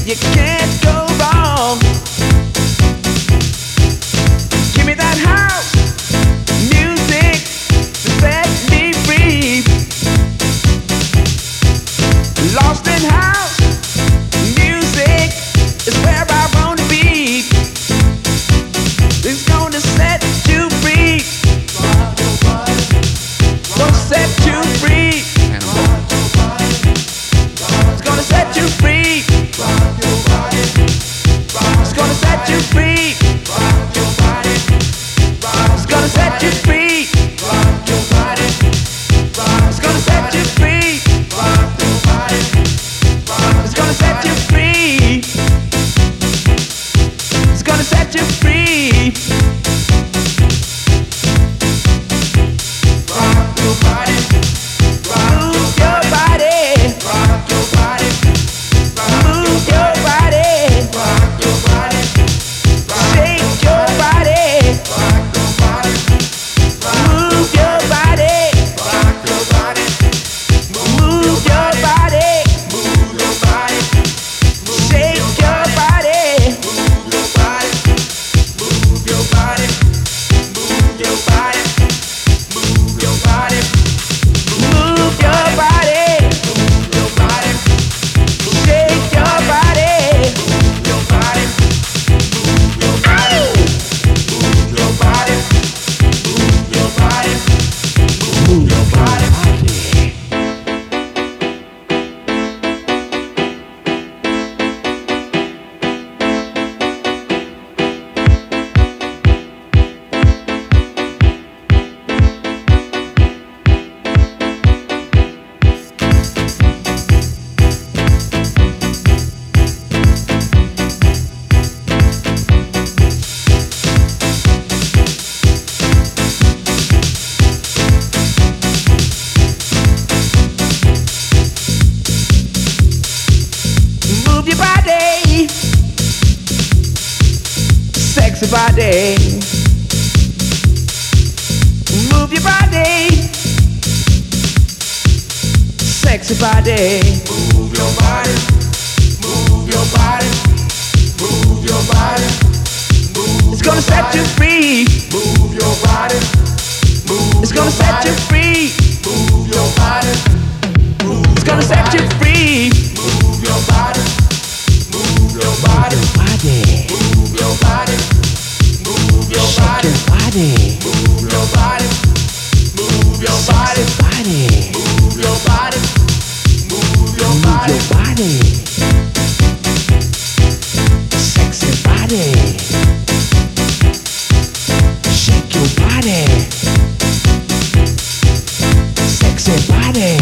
You can't go wrong. Give me that house music to set me free. Lost in house music is where I wanna be. It's gonna set you free. Gonna set you free. It's gonna set you free. It's gonna set you free. It's gonna set you free. It's gonna set you free. It's gonna set you free. It's gonna set you free. Rock your body. Move your body. Rock your body. Move your body. Rock your body. Shake your body. Rock your body. Move your body. Rock your body. Move your body. Move your body. Shake your body. Move your body. Move your body. Move your body. Move your body. Move your body. Move your body. Shake your body. Move your body. Move your body. Move your body. Move your body. Move your body. Move your body, sexy body. Move your body, sexy body. Move your body, move your body, move your body. Move it's gonna set you free. Move your body, move. It's gonna set you free. Move your body, move. It's gonna set you free. Move your body. Move your body. Move your body. Move your body. Move your body. Move your body. Move your body. Move your body. Sexy body. Shake your body. Sexy body.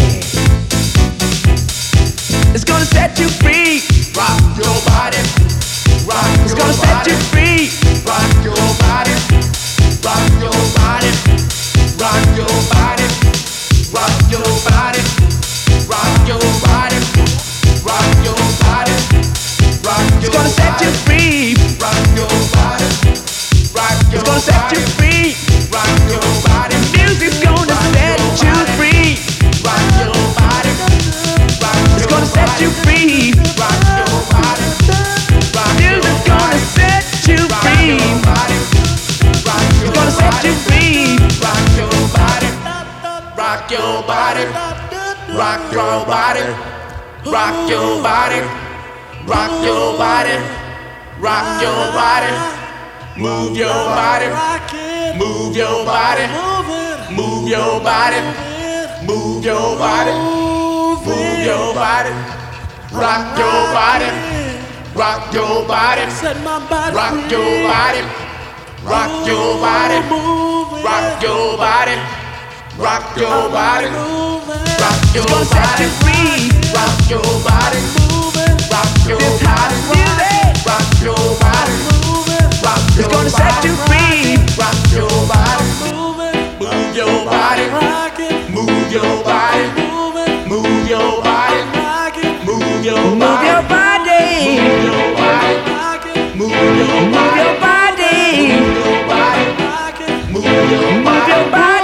It's gonna set you free. Rock your body. Rock your it's gonna set you free. Rock your body. Rock your body. Rock your body. Rock your body. Rock your body. Rock your body. Rock your it's gonna set you free. Rock your body. Rock your it's gonna set you free. Rock your body. Music's gonna set you free. Rock your body. It's gonna set you free. Rock your body. Music's gonna set you free. It's gonna set you free. Rock your body. Rock your body. Rock your body. Rock your body. Rock your body. Rock your body. Move your body. Move your body. Move your body. Move your body. Move your body. Rock your body. Rock your body. Rock your body. Rock your body. Rock your body. Rock your body. Rock your body. Set you free. Rock your body. Rock your body. Rock your body. Rock your body. It's gonna set you free. Rock your body. Move your body. Move your body. Move your body. Move your body. Move your body. Move your body. Move your body. Move your body.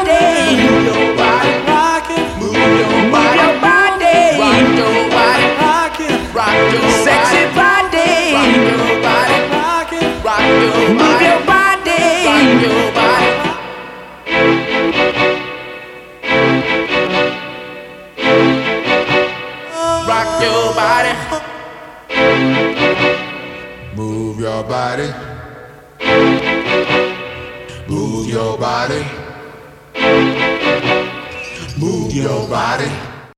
Move your body. Move your body. Move your body. Rock your body. your body. Move your body. Move your body.